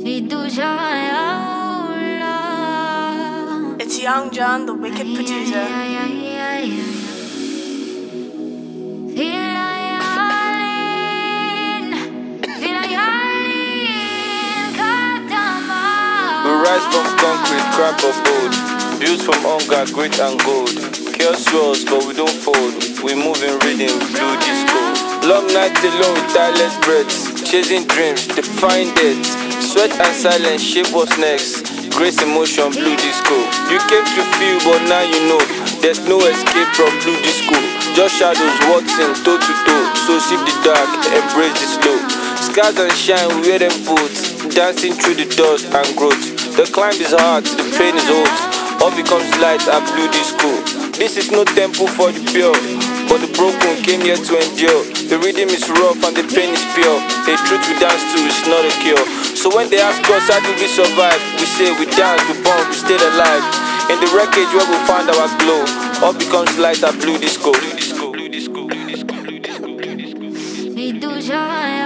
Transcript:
It's Young John, the wicked producer. We rise from concrete, crack or bold. Built from hunger, grit and gold. Chaos swirls, but we don't fold. We move in rhythm, blue disco. Long nights alone with tireless breaths. Chasing dreams, defying death. Sweat and silence shape what's next. Grace emotion, blue disco. You came to feel, but now you know. There's no escape from blue disco. Just shadows waltzing toe to toe. So sip the dark, embrace the slow. Scars and shine, we wear them boots. Dancing through the dust and growth. The climb is hard, the pain is old. All becomes light at blue disco. This is no temple for the pure, but the broken came here to endure. The rhythm is rough and the pain is pure. The truth we dance to is not a cure. So when they ask us how did we survive, we say we dance, we born, we stayed alive. In the wreckage where we found our glow, all becomes light at blue disco. Blue disco, blue disco, blue disco, blue disco, blue disco.